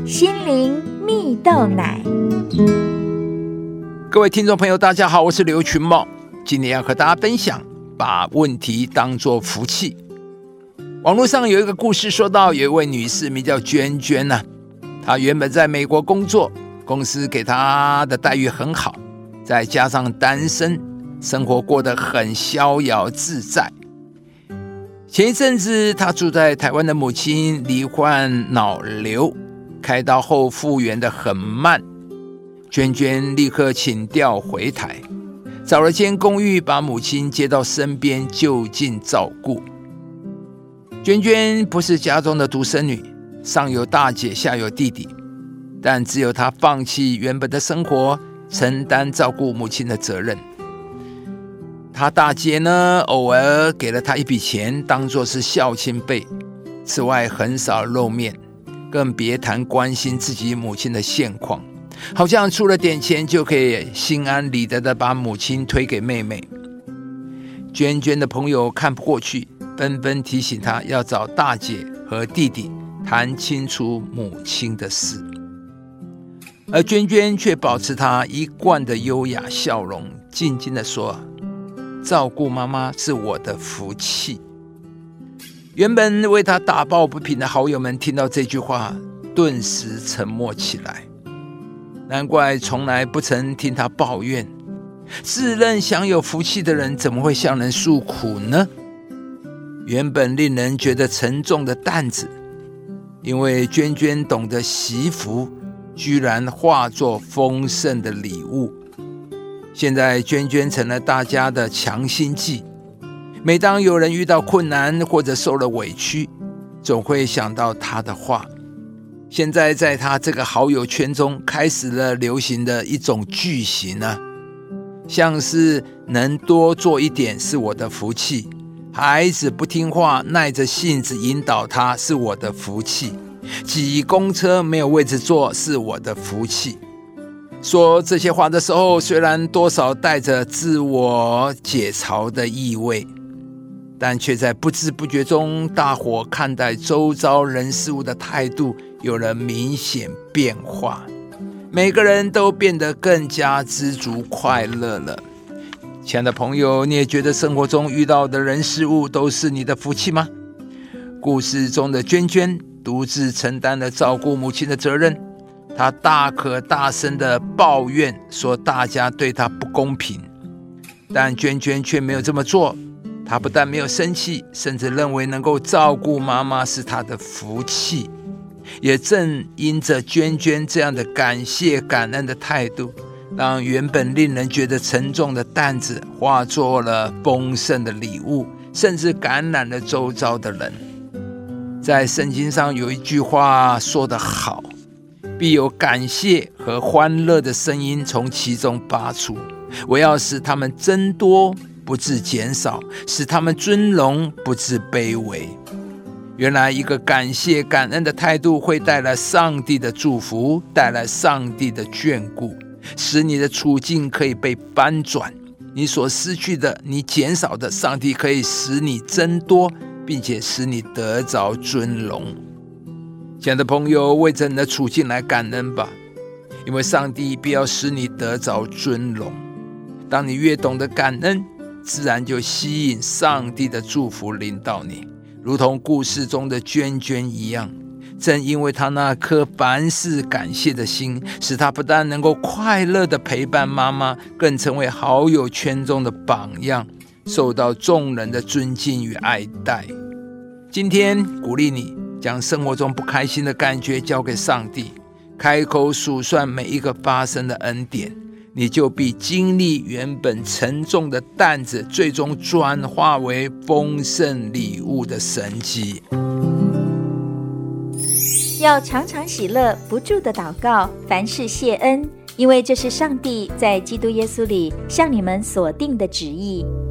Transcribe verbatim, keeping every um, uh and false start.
心灵蜜豆奶。 各位听众朋友大家好，我是刘群茂，今天要和大家分享把问题当作福气。网络上有一个故事说到，有一位女士名叫娟娟、啊、她原本在美国工作，公司给她的待遇很好，再加上单身，生活过得很逍遥自在。前一阵子她住在台湾的母亲罹患脑瘤，开刀后复原得很慢，娟娟立刻请调回台，找了间公寓把母亲接到身边就近照顾。娟娟不是家中的独生女，上有大姐下有弟弟，但只有她放弃原本的生活，承担照顾母亲的责任。她大姐呢，偶尔给了她一笔钱当作是孝亲费，此外很少露面，更别谈关心自己母亲的现况，好像出了点钱就可以心安理得的把母亲推给妹妹。娟娟的朋友看不过去，纷纷提醒她要找大姐和弟弟谈清楚母亲的事，而娟娟却保持她一贯的优雅笑容，静静地说：照顾妈妈是我的福气。原本为她打抱不平的好友们听到这句话，顿时沉默起来。难怪从来不曾听她抱怨，自认享有福气的人怎么会向人诉苦呢？原本令人觉得沉重的担子，因为娟娟懂得惜福，居然化作丰盛的礼物。现在娟娟成了大家的强心剂，每当有人遇到困难或者受了委屈，总会想到她的话。现在在她这个好友圈中开始了流行的一种句型啊，像是能多做一点是我的福气，孩子不听话耐着性子引导他是我的福气，挤公车没有位置坐是我的福气。说这些话的时候，虽然多少带着自我解嘲的意味，但却在不知不觉中，大伙看待周遭人事物的态度有了明显变化，每个人都变得更加知足快乐了。亲爱的朋友，你也觉得生活中遇到的人事物都是你的福气吗？故事中的娟娟独自承担了照顾母亲的责任，她大可大声的抱怨说大家对她不公平，但娟娟却没有这么做。她不但没有生气，甚至认为能够照顾妈妈是她的福气。也正因着娟娟这样的感谢感恩的态度，让原本令人觉得沉重的担子化作了丰盛的礼物，甚至感染了周遭的人。在圣经上有一句话说得好，必有感谢和欢乐的声音从其中发出，我要使他们增多不致减少，使他们尊荣不致卑微。原来一个感谢感恩的态度会带来上帝的祝福，带来上帝的眷顾，使你的处境可以被翻转，你所失去的，你减少的，上帝可以使你增多，并且使你得着尊荣。亲爱的朋友，为着你的处境来感恩吧，因为上帝必要使你得着尊荣。当你越懂得感恩，自然就吸引上帝的祝福临到你，如同故事中的娟娟一样。正因为他那颗凡事感谢的心，使他不但能够快乐地陪伴妈妈，更成为好友圈中的榜样，受到众人的尊敬与爱戴。今天鼓励你将生活中不开心的感觉交给上帝，开口数算每一个发生的恩典，你就必经历原本沉重的担子，最终转化为丰盛礼物的神迹。 要常常喜乐，不住的祷告，凡事谢恩，因为这是上帝在基督耶稣里向你们所定的旨意。